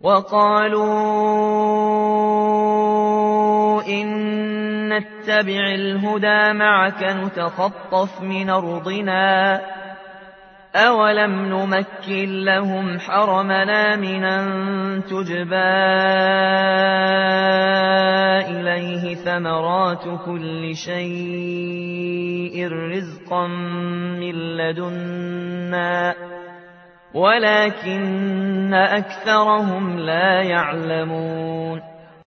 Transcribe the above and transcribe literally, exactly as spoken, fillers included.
وقالوا إن نتبع الهدى معك نتخطف من أرضنا أولم نمكن لهم حرمنا آمنا تجبى إليه ثمرات كل شيء رزقا من لدنا ولكن أكثرهم لا يعلمون